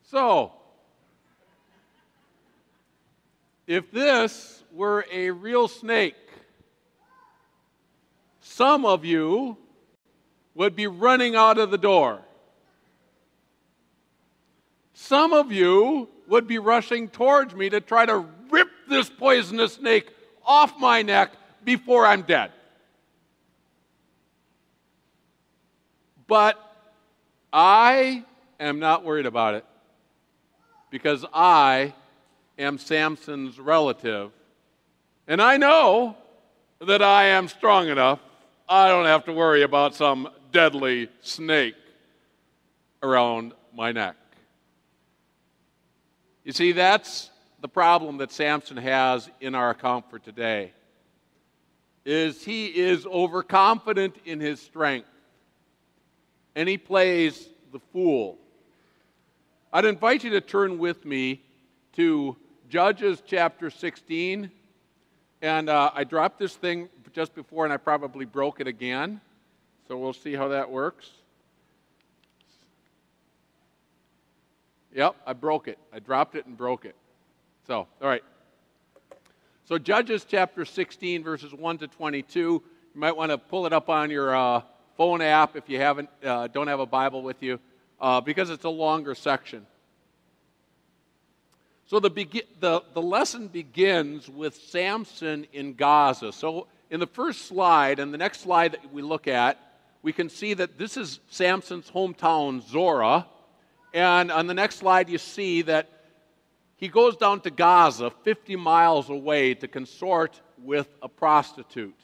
So, if this were a real snake, some of you would be running out of the door. Some of you would be rushing towards me to try to rip this poisonous snake off my neck before I'm dead. But I am not worried about it because I am Samson's relative. And I know that I am strong enough. I don't have to worry about some deadly snake around my neck. You see, that's the problem that Samson has in our account for today, is he is overconfident in his strength, and he plays the fool. I'd invite you to turn with me to Judges chapter 16, and I dropped this thing just before, and I probably broke it again, so we'll see how that works. Yep, I broke it. I dropped it and broke it. So, all right. So Judges chapter 16, verses 1 to 22. You might want to pull it up on your phone app if you don't have a Bible with you, because it's a longer section. So the lesson begins with Samson in Gaza. So in the first slide, and the next slide that we look at, we can see that this is Samson's hometown, Zorah. And on the next slide, you see that he goes down to Gaza, 50 miles away, to consort with a prostitute.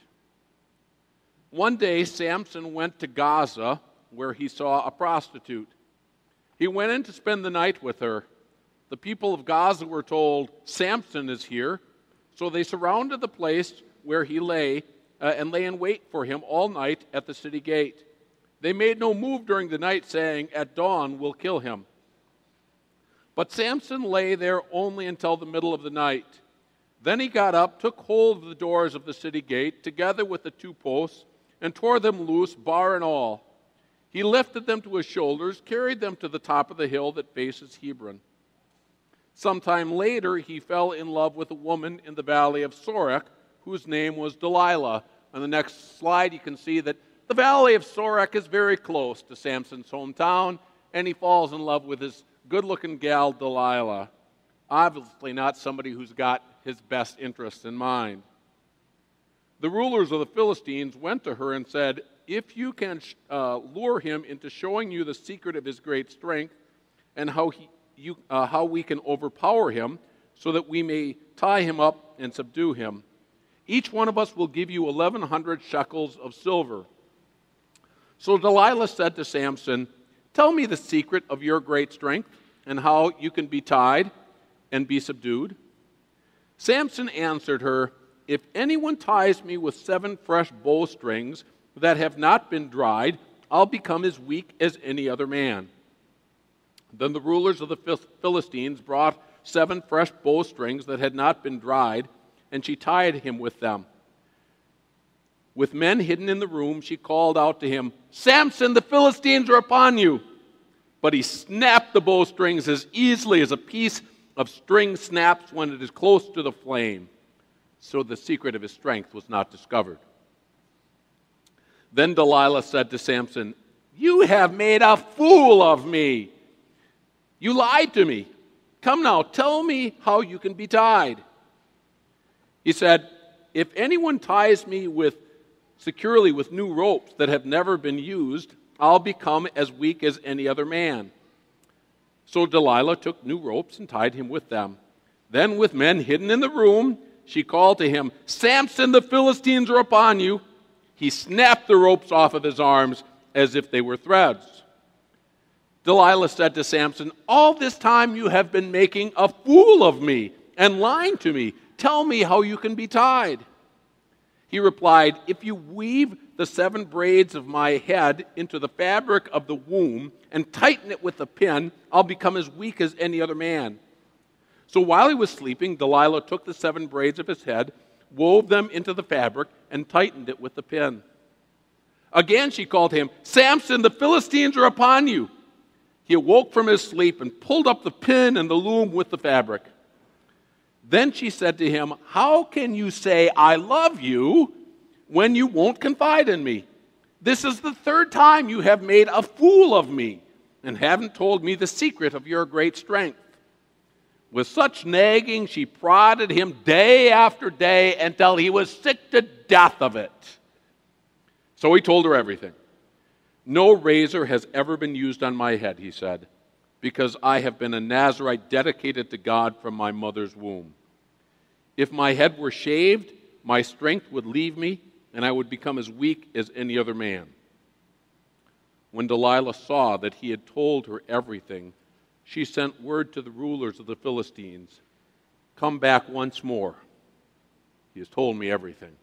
One day, Samson went to Gaza, where he saw a prostitute. He went in to spend the night with her. The people of Gaza were told, "Samson is here." So they surrounded the place where he lay and lay in wait for him all night at the city gate. They made no move during the night, saying, "At dawn we'll kill him." But Samson lay there only until the middle of the night. Then he got up, took hold of the doors of the city gate, together with the two posts, and tore them loose, bar and all. He lifted them to his shoulders, carried them to the top of the hill that faces Hebron. Sometime later, he fell in love with a woman in the valley of Sorek, whose name was Delilah. On the next slide, you can see that the valley of Sorek is very close to Samson's hometown, and he falls in love with this good-looking gal, Delilah. Obviously not somebody who's got his best interests in mind. The rulers of the Philistines went to her and said, "If you can lure him into showing you the secret of his great strength and how we can overpower him so that we may tie him up and subdue him, each one of us will give you 1,100 shekels of silver." So Delilah said to Samson, "Tell me the secret of your great strength and how you can be tied and be subdued." Samson answered her, "If anyone ties me with 7 fresh bowstrings that have not been dried, I'll become as weak as any other man." Then the rulers of the Philistines brought 7 fresh bowstrings that had not been dried, and she tied him with them. With men hidden in the room, she called out to him, "Samson, the Philistines are upon you!" But he snapped the bowstrings as easily as a piece of string snaps when it is close to the flame. So the secret of his strength was not discovered. Then Delilah said to Samson, "You have made a fool of me. You lied to me. Come now, tell me how you can be tied." He said, "If anyone ties me securely with new ropes that have never been used, I'll become as weak as any other man." So Delilah took new ropes and tied him with them. Then with men hidden in the room, she called to him, "Samson, the Philistines are upon you." He snapped the ropes off of his arms as if they were threads. Delilah said to Samson, "All this time you have been making a fool of me and lying to me. Tell me how you can be tied." He replied, "If you weave the 7 braids of my head into the fabric of the womb and tighten it with a pin, I'll become as weak as any other man." So while he was sleeping, Delilah took the 7 braids of his head, wove them into the fabric, and tightened it with the pin. Again she called to him, "Samson, the Philistines are upon you." He awoke from his sleep and pulled up the pin and the loom with the fabric. Then she said to him, "How can you say, 'I love you,' when you won't confide in me? This is the third time you have made a fool of me and haven't told me the secret of your great strength." With such nagging, she prodded him day after day until he was sick to death of it. So he told her everything. "No razor has ever been used on my head," he said, "because I have been a Nazirite dedicated to God from my mother's womb. If my head were shaved, my strength would leave me, and I would become as weak as any other man." When Delilah saw that he had told her everything, she sent word to the rulers of the Philistines, "Come back once more. He has told me everything."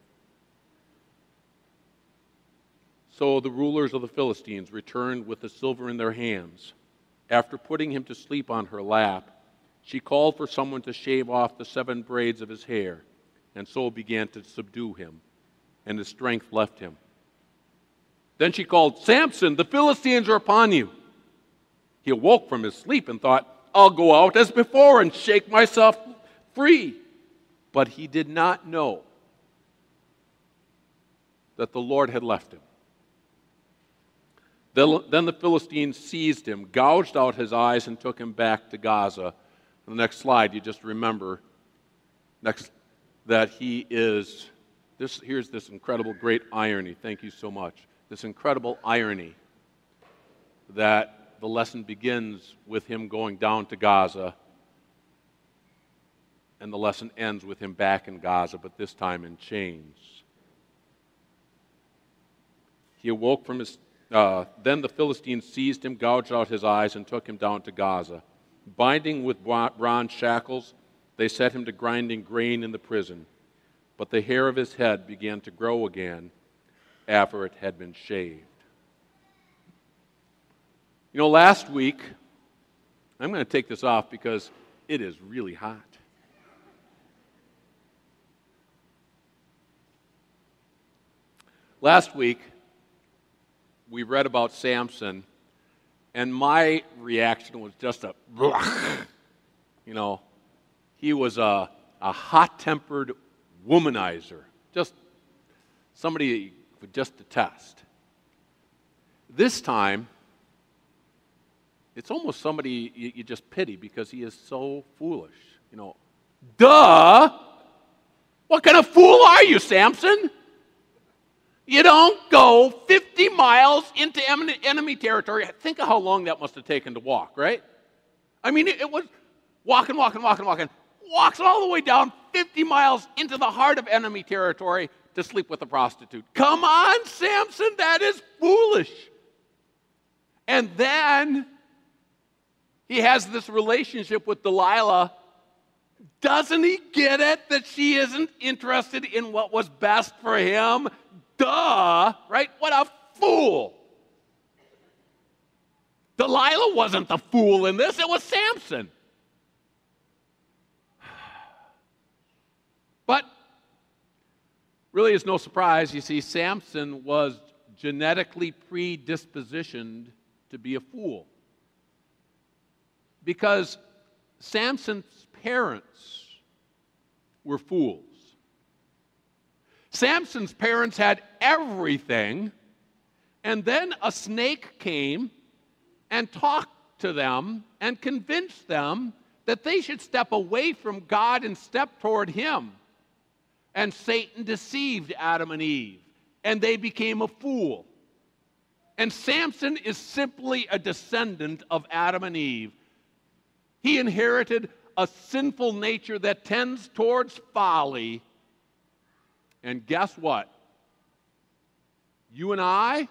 So the rulers of the Philistines returned with the silver in their hands. After putting him to sleep on her lap, she called for someone to shave off the 7 braids of his hair, and so began to subdue him, and his strength left him. Then she called, "Samson, the Philistines are upon you." He awoke from his sleep and thought, "I'll go out as before and shake myself free." But he did not know that the Lord had left him. Then the Philistines seized him, gouged out his eyes, and took him back to Gaza. On the next slide, you just remember that he is, here's this incredible great irony. Thank you so much. This incredible irony that the lesson begins with him going down to Gaza, and the lesson ends with him back in Gaza, but this time in chains. He awoke from his Then the Philistines seized him, gouged out his eyes, and took him down to Gaza. Binding with bronze shackles, they set him to grinding grain in the prison. But the hair of his head began to grow again after it had been shaved. You know, last week, I'm going to take this off because it is really hot. Last week, we read about Samson, and my reaction was just a, you know, he was a hot-tempered womanizer, just somebody you would just detest. This time, it's almost somebody you just pity because he is so foolish. You know, duh! What kind of fool are you, Samson? You don't go 50 miles into enemy territory. Think of how long that must have taken to walk, right? I mean, it was walking. Walks all the way down 50 miles into the heart of enemy territory to sleep with a prostitute. Come on, Samson, that is foolish. And then he has this relationship with Delilah. Doesn't he get it that she isn't interested in what was best for him? Duh, right? What a fool. Delilah wasn't the fool in this, it was Samson. But really is no surprise. You see, Samson was genetically predispositioned to be a fool. Because Samson's parents were fools. Samson's parents had everything, and then a snake came and talked to them and convinced them that they should step away from God and step toward him. And Satan deceived Adam and Eve, and they became a fool. And Samson is simply a descendant of Adam and Eve. He inherited a sinful nature that tends towards folly. And guess what? You and I,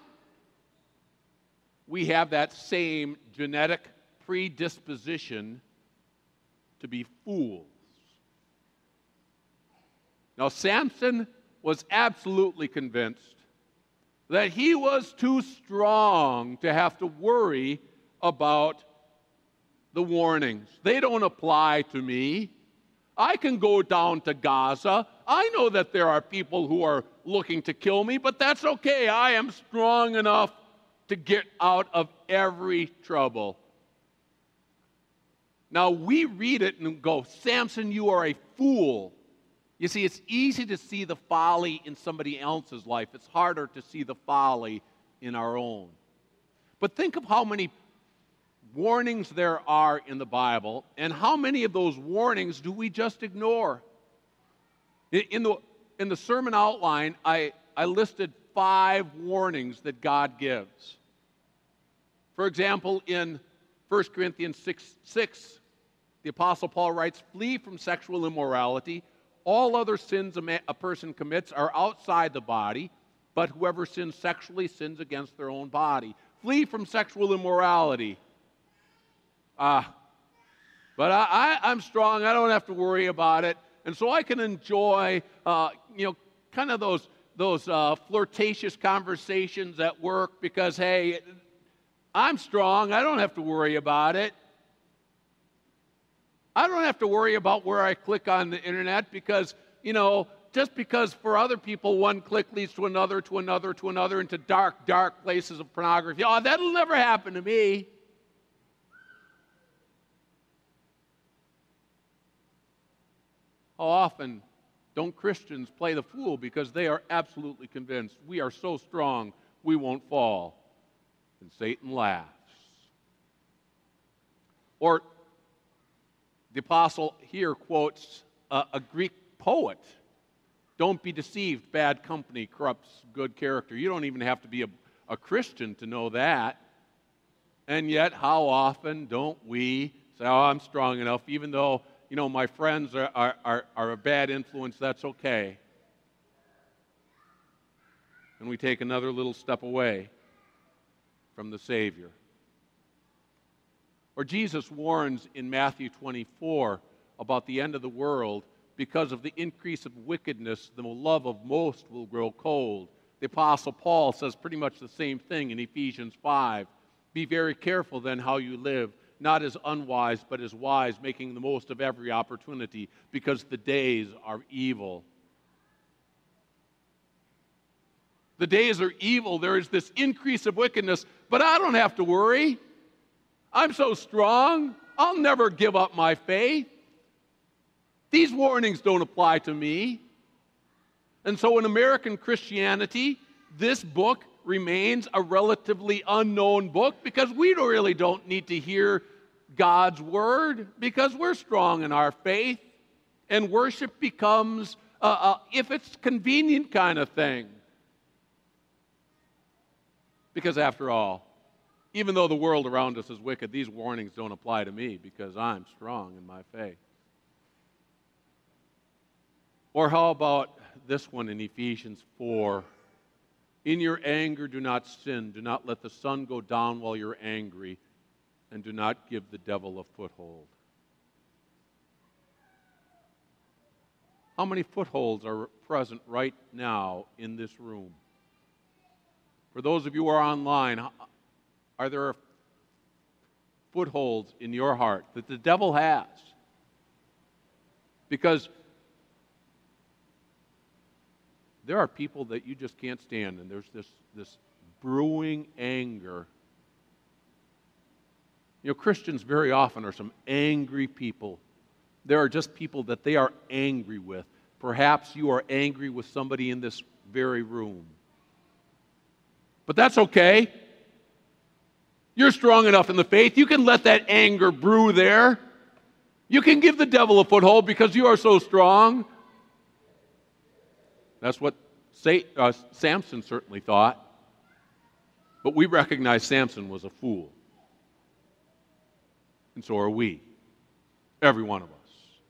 we have that same genetic predisposition to be fools. Now, Samson was absolutely convinced that he was too strong to have to worry about the warnings. They don't apply to me. I can go down to Gaza. I know that there are people who are looking to kill me, but that's okay. I am strong enough to get out of every trouble. Now, we read it and go, Samson, you are a fool. You see, it's easy to see the folly in somebody else's life. It's harder to see the folly in our own. But think of how many warnings there are in the Bible, and how many of those warnings do we just ignore? In the sermon outline, I listed 5 warnings that God gives. For example, in 1 Corinthians 6, the Apostle Paul writes, "Flee from sexual immorality. All other sins a person commits are outside the body, but whoever sins sexually sins against their own body." Flee from sexual immorality. But I'm strong. I don't have to worry about it. And so I can enjoy, kind of those flirtatious conversations at work because, hey, I'm strong. I don't have to worry about it. I don't have to worry about where I click on the internet because, just because for other people one click leads to another, to another, to another, into dark, dark places of pornography. Oh, that'll never happen to me. How often don't Christians play the fool because they are absolutely convinced we are so strong we won't fall? And Satan laughs. Or the apostle here quotes a Greek poet. Don't be deceived, bad company corrupts good character. You don't even have to be a Christian to know that. And yet, how often don't we say, oh, I'm strong enough, even though, my friends are a bad influence, that's okay. And we take another little step away from the Savior. Or Jesus warns in Matthew 24 about the end of the world. Because of the increase of wickedness, the love of most will grow cold. The Apostle Paul says pretty much the same thing in Ephesians 5. Be very careful then how you live, not as unwise, but as wise, making the most of every opportunity, because the days are evil. The days are evil. There is this increase of wickedness, but I don't have to worry. I'm so strong. I'll never give up my faith. These warnings don't apply to me. And so in American Christianity, this book remains a relatively unknown book because we really don't need to hear God's word because we're strong in our faith, and worship becomes, if it's convenient kind of thing. Because after all, even though the world around us is wicked, these warnings don't apply to me because I'm strong in my faith. Or how about this one in Ephesians 4? In your anger, do not sin. Do not let the sun go down while you're angry, and do not give the devil a foothold. How many footholds are present right now in this room? For those of you who are online, are there footholds in your heart that the devil has? Because there are people that you just can't stand, and there's this brewing anger. Christians very often are some angry people. There are just people that they are angry with. Perhaps you are angry with somebody in this very room. But that's okay. You're strong enough in the faith. You can let that anger brew there. You can give the devil a foothold because you are so strong. That's what Samson certainly thought. But we recognize Samson was a fool. And so are we. Every one of us.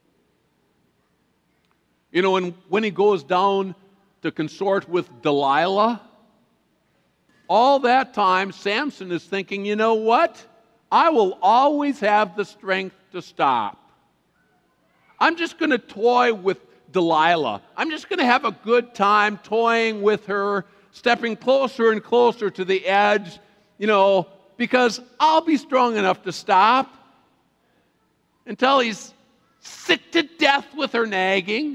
And when he goes down to consort with Delilah, all that time Samson is thinking, you know what? I will always have the strength to stop. I'm just going to toy with Delilah. I'm just going to have a good time toying with her, stepping closer and closer to the edge, because I'll be strong enough to stop until he's sick to death with her nagging.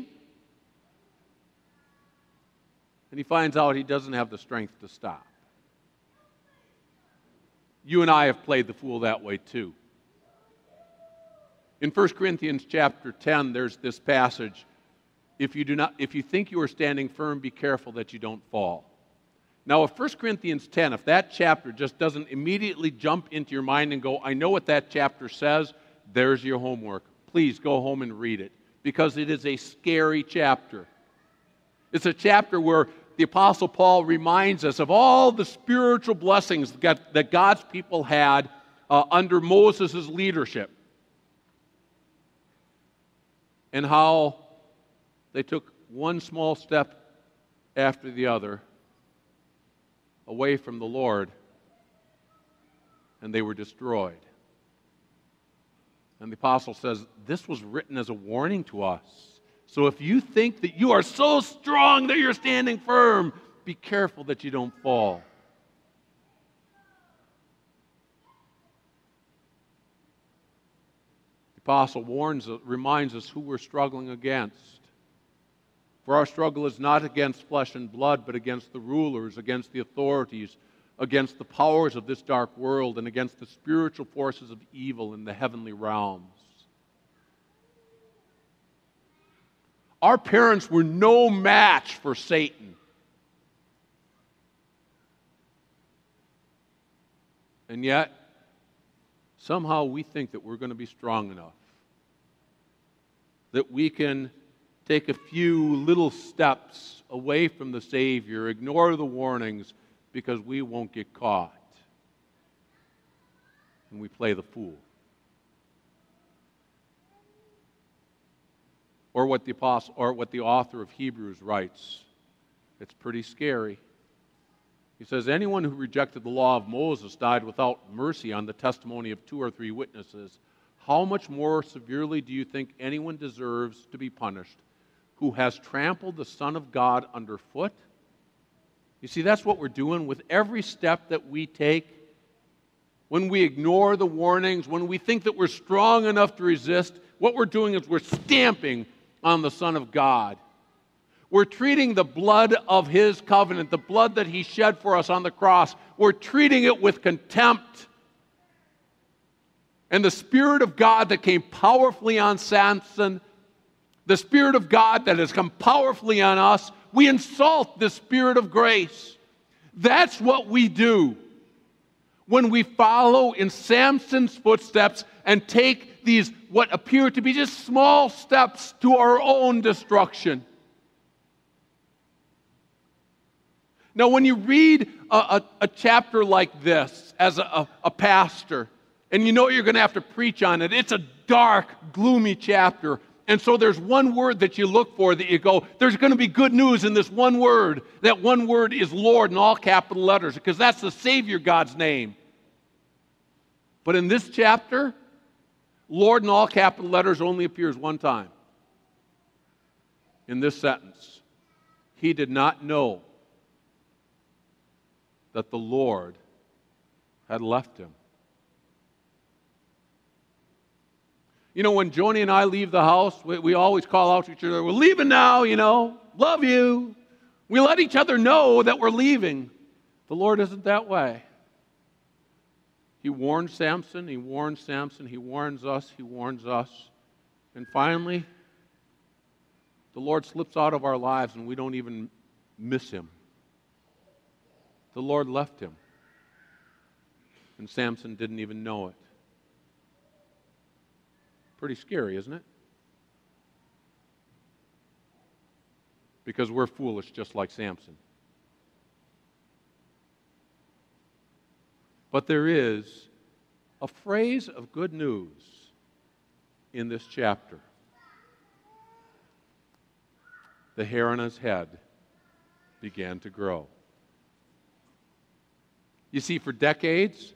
And he finds out he doesn't have the strength to stop. You and I have played the fool that way too. In 1 Corinthians chapter 10, there's this passage, if you think you are standing firm, be careful that you don't fall. Now, if 1 Corinthians 10, if that chapter just doesn't immediately jump into your mind and go, I know what that chapter says, there's your homework. Please go home and read it, because it is a scary chapter. It's a chapter where the Apostle Paul reminds us of all the spiritual blessings that God's people had under Moses' leadership, and how they took one small step after the other away from the Lord, and they were destroyed. And the apostle says, this was written as a warning to us. So if you think that you are so strong that you're standing firm, be careful that you don't fall. The apostle reminds us who we're struggling against. For our struggle is not against flesh and blood, but against the rulers, against the authorities, against the powers of this dark world, and against the spiritual forces of evil in the heavenly realms. Our parents were no match for Satan. And yet, somehow we think that we're going to be strong enough, that we can take a few little steps away from the Savior, ignore the warnings, because we won't get caught. And we play the fool. Or what the author of Hebrews writes. It's pretty scary. He says, anyone who rejected the law of Moses died without mercy on the testimony of 2 or 3 witnesses. How much more severely do you think anyone deserves to be punished who has trampled the Son of God underfoot? You see, that's what we're doing with every step that we take. When we ignore the warnings, when we think that we're strong enough to resist, what we're doing is we're stamping on the Son of God. We're treating the blood of His covenant, the blood that He shed for us on the cross, we're treating it with contempt. And the Spirit of God that came powerfully on Samson, the Spirit of God that has come powerfully on us, we insult the Spirit of grace. That's what we do when we follow in Samson's footsteps and take these what appear to be just small steps to our own destruction. Now, when you read a chapter like this as a pastor, and you know you're going to have to preach on it, it's a dark, gloomy chapter. And so there's one word that you look for that you go, there's going to be good news in this one word. That one word is Lord in all capital letters, because that's the Savior God's name. But in this chapter, Lord in all capital letters only appears one time. In this sentence, he did not know that the Lord had left him. You know, when Joni and I leave the house, we always call out to each other, we're leaving now, love you. We let each other know that we're leaving. The Lord isn't that way. He warned Samson, he warns Samson, he warns us, he warns us. And finally, the Lord slips out of our lives and we don't even miss him. The Lord left him. And Samson didn't even know it. Pretty scary, isn't it? Because we're foolish just like Samson. But there is a phrase of good news in this chapter. The hair on his head began to grow. You see, for decades,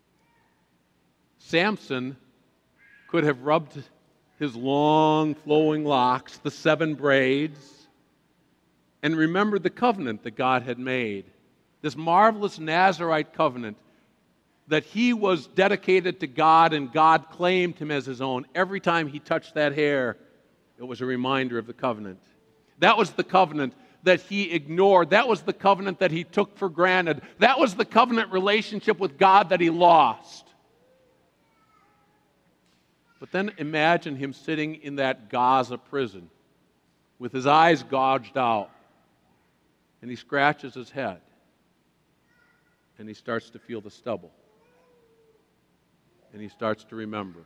Samson could have rubbed his long flowing locks, the 7 braids, and remembered the covenant that God had made. This marvelous Nazirite covenant that he was dedicated to God and God claimed him as his own. Every time he touched that hair, it was a reminder of the covenant. That was the covenant that he ignored. That was the covenant that he took for granted. That was the covenant relationship with God that he lost. But then imagine him sitting in that Gaza prison with his eyes gouged out, and he scratches his head, and he starts to feel the stubble, and he starts to remember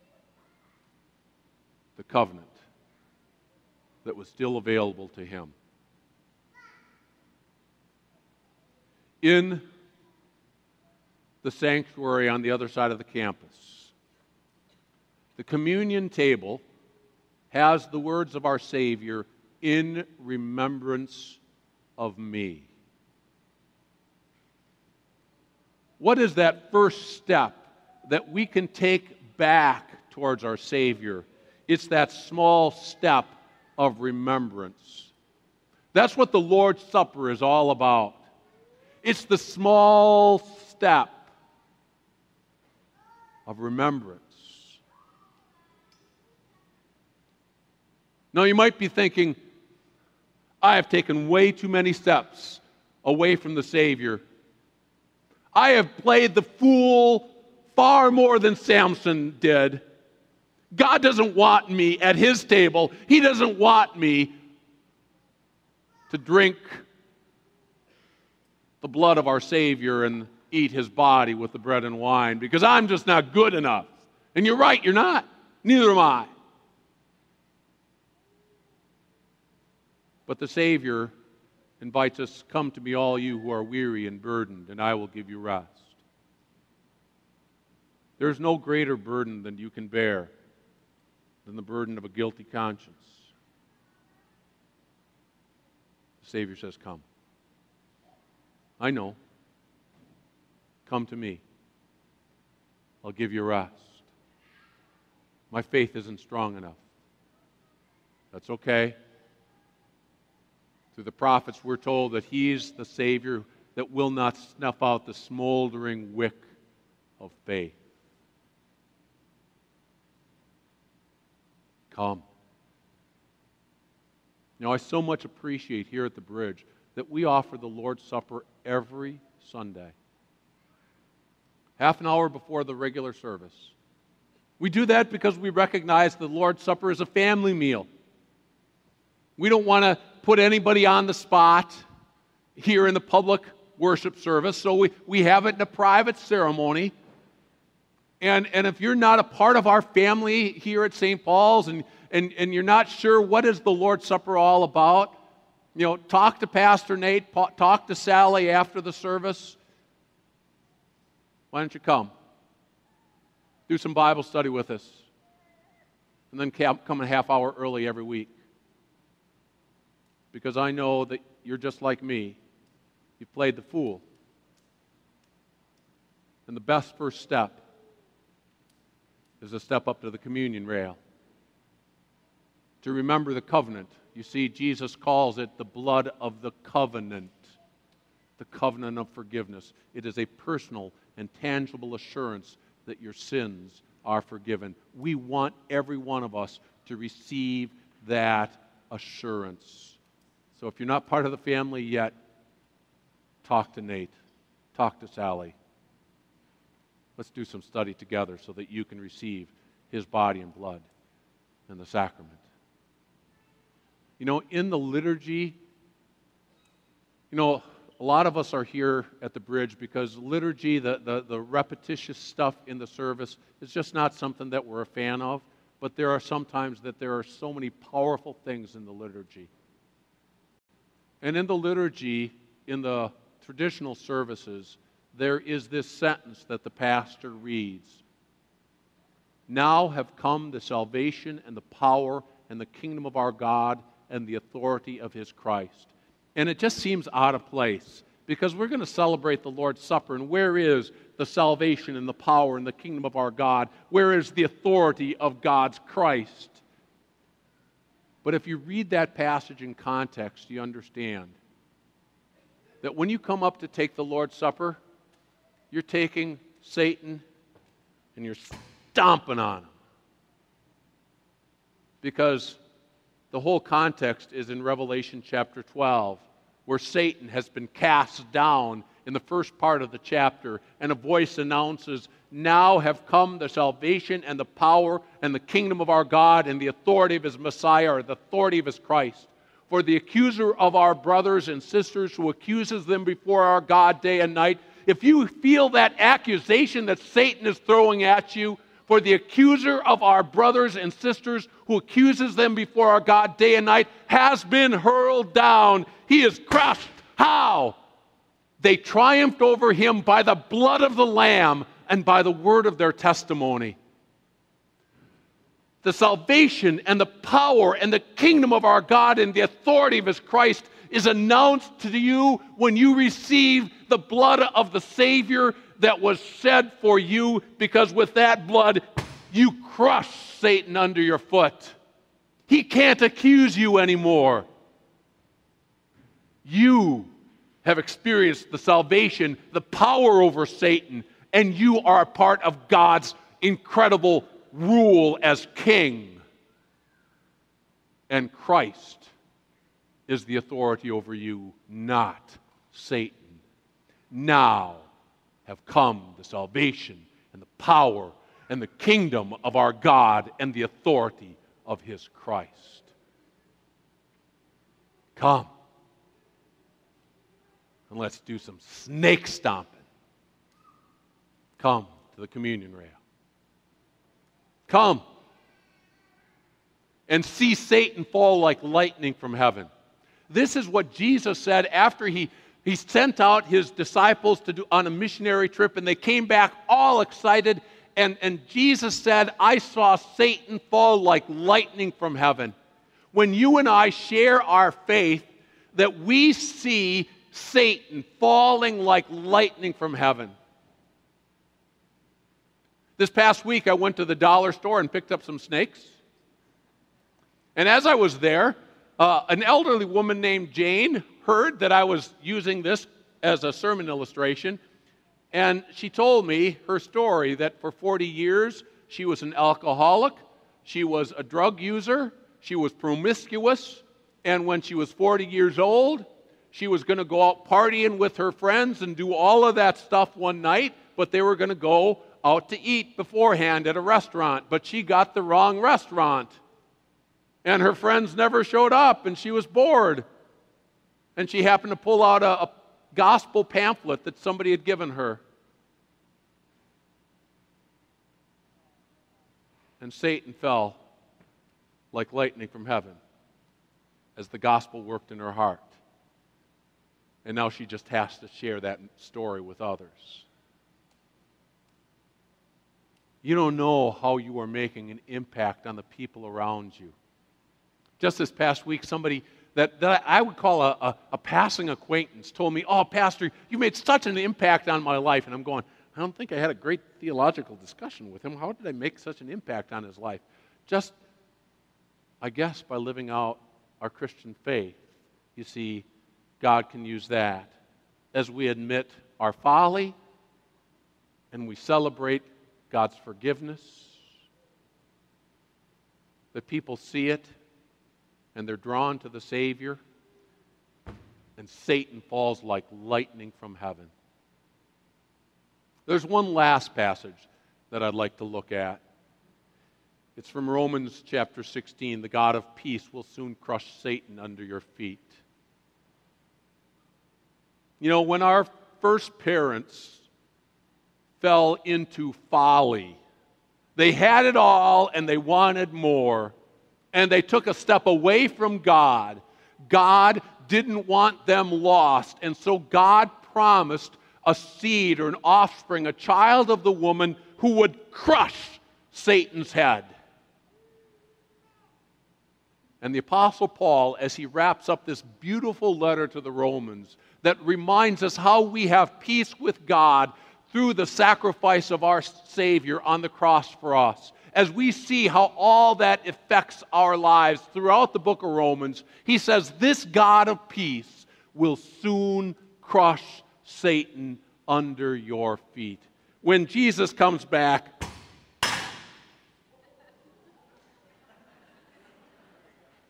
the covenant that was still available to him. In the sanctuary on the other side of the campus, the communion table has the words of our Savior, "In remembrance of me." What is that first step that we can take back towards our Savior? It's that small step of remembrance. That's what the Lord's Supper is all about. It's the small step of remembrance. Now, you might be thinking, I have taken way too many steps away from the Savior. I have played the fool far more than Samson did. God doesn't want me at His table. He doesn't want me to drink the blood of our Savior and eat His body with the bread and wine because I'm just not good enough. And you're right, you're not. Neither am I. But the Savior invites us, "Come to me, all you who are weary and burdened, and I will give you rest." There's no greater burden than you can bear than the burden of a guilty conscience. The Savior says, "Come." I know. Come to me. I'll give you rest. My faith isn't strong enough. That's okay. Through the prophets, we're told that He's the Savior that will not snuff out the smoldering wick of faith. Come. Now, I so much appreciate here at the Bridge that we offer the Lord's Supper every Sunday, half an hour before the regular service. We do that because we recognize the Lord's Supper is a family meal. We don't want to put anybody on the spot here in the public worship service, so we have it in a private ceremony. And if you're not a part of our family here at St. Paul's and you're not sure what is the Lord's Supper all about, talk to Pastor Nate, talk to Sally after the service. Why don't you come? Do some Bible study with us. And then come a half hour early every week. Because I know that you're just like me. You've played the fool. And the best first step is to step up to the communion rail. To remember the covenant. You see, Jesus calls it the blood of the covenant. The covenant of forgiveness. It is a personal and tangible assurance that your sins are forgiven. We want every one of us to receive that assurance. So if you're not part of the family yet, talk to Nate. Talk to Sally. Let's do some study together so that you can receive His body and blood and the sacrament. In the liturgy, a lot of us are here at the Bridge because liturgy, the repetitious stuff in the service, is just not something that we're a fan of. But there are sometimes that there are so many powerful things in the liturgy. And in the liturgy, in the traditional services, there is this sentence that the pastor reads. "Now have come the salvation and the power and the kingdom of our God and the authority of His Christ." And it just seems out of place because we're going to celebrate the Lord's Supper. And where is the salvation and the power and the kingdom of our God? Where is the authority of God's Christ? But if you read that passage in context, you understand that when you come up to take the Lord's Supper, you're taking Satan and you're stomping on him. Because the whole context is in Revelation chapter 12, where Satan has been cast down in the first part of the chapter, and a voice announces, "Now have come the salvation and the power and the kingdom of our God and the authority of his Messiah," or the authority of his Christ. "For the accuser of our brothers and sisters who accuses them before our God day and night," if you feel that accusation that Satan is throwing at you, "for the accuser of our brothers and sisters who accuses them before our God day and night has been hurled down. He is crushed." How? They triumphed over him by the blood of the Lamb and by the word of their testimony. The salvation and the power and the kingdom of our God and the authority of his Christ is announced to you when you receive the blood of the Savior that was shed for you, because with that blood you crush Satan under your foot. He can't accuse you anymore. You have experienced the salvation, the power over Satan, and you are a part of God's incredible rule as king. And Christ is the authority over you, not Satan. Now have come the salvation and the power and the kingdom of our God and the authority of his Christ. Come. And let's do some snake stomping. Come to the communion rail. Come and see Satan fall like lightning from heaven. This is what Jesus said after he sent out his disciples to do on a missionary trip, and they came back all excited, and Jesus said, "I saw Satan fall like lightning from heaven." When you and I share our faith, that we see Satan falling like lightning from heaven. This past week, I went to the dollar store and picked up some snakes. And as I was there, an elderly woman named Jane heard that I was using this as a sermon illustration, and she told me her story that for 40 years she was an alcoholic, she was a drug user, she was promiscuous, and when she was 40 years old, she was going to go out partying with her friends and do all of that stuff one night, but they were going to go out to eat beforehand at a restaurant, but she got the wrong restaurant. And her friends never showed up, and she was bored. And she happened to pull out a gospel pamphlet that somebody had given her. And Satan fell like lightning from heaven as the gospel worked in her heart. And now she just has to share that story with others. You don't know how you are making an impact on the people around you. Just this past week, somebody that I would call a passing acquaintance told me, "Oh, Pastor, you made such an impact on my life." And I'm going, I don't think I had a great theological discussion with him. How did I make such an impact on his life? Just, I guess, by living out our Christian faith. You see, God can use that as we admit our folly and we celebrate God's forgiveness. That people see it and they're drawn to the Savior, and Satan falls like lightning from heaven. There's one last passage that I'd like to look at. It's from Romans chapter 16. The God of peace will soon crush Satan under your feet. You know, when our first parents fell into folly, they had it all and they wanted more, and they took a step away from God. God didn't want them lost, and so God promised a seed or an offspring, a child of the woman who would crush Satan's head. And the Apostle Paul, as he wraps up this beautiful letter to the Romans that reminds us how we have peace with God through the sacrifice of our Savior on the cross for us, as we see how all that affects our lives throughout the book of Romans, he says, this God of peace will soon crush Satan under your feet. When Jesus comes back,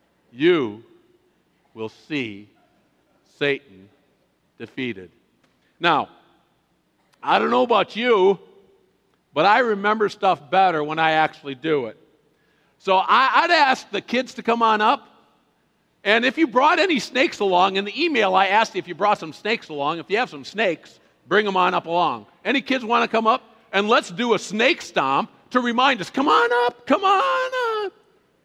you will see Satan defeated. Now, I don't know about you, but I remember stuff better when I actually do it. So I'd ask the kids to come on up. And if you brought any snakes along, in the email I asked you if you brought some snakes along. If you have some snakes, bring them on up along. Any kids want to come up? And let's do a snake stomp to remind us, come on up, come on up.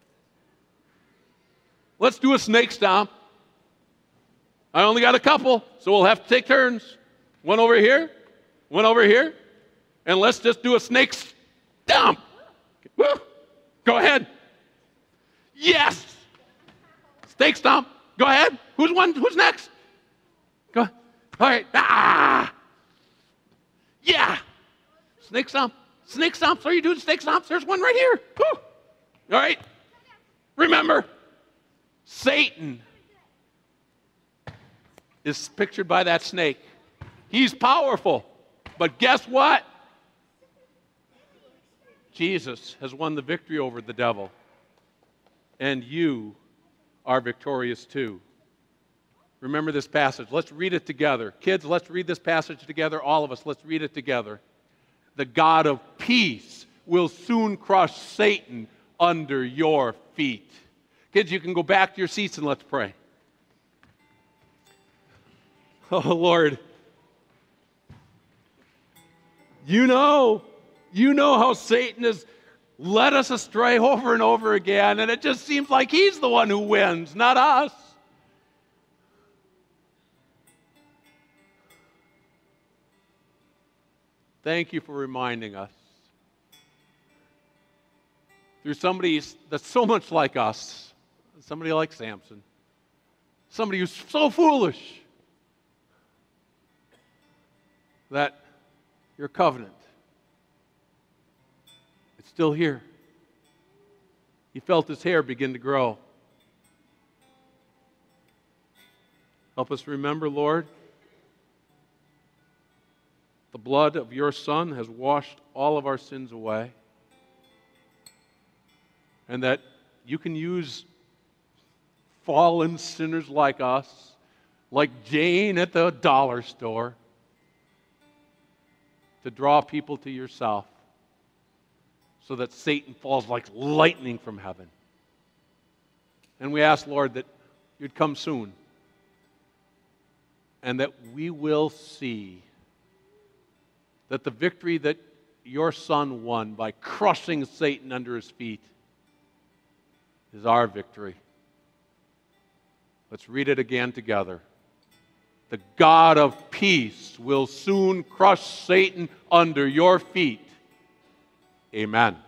Let's do a snake stomp. I only got a couple, so we'll have to take turns. One over here, one over here, and let's just do a snake stomp. Woo. Go ahead. Yes. Snake stomp. Go ahead. Who's next? Go. All right. Ah. Yeah. Snake stomp. Snake stomps. Are you doing snake stomps? There's one right here. Woo. All right. Remember, Satan is pictured by that snake. He's powerful. But guess what? Jesus has won the victory over the devil. And you are victorious too. Remember this passage. Let's read it together. Kids, let's read this passage together. All of us, let's read it together. The God of peace will soon crush Satan under your feet. Kids, you can go back to your seats and let's pray. Oh, Lord. You know how Satan has led us astray over and over again, and it just seems like he's the one who wins, not us. Thank you for reminding us. Through somebody that's so much like us, somebody like Samson, somebody who's so foolish, that your covenant, it's still here. He felt his hair begin to grow. Help us remember, Lord, the blood of your Son has washed all of our sins away, and that you can use fallen sinners like us, like Jane at the dollar store, to draw people to yourself so that Satan falls like lightning from heaven. And we ask, Lord, that you'd come soon and that we will see that the victory that your Son won by crushing Satan under his feet is our victory. Let's read it again together. The God of peace will soon crush Satan under your feet. Amen.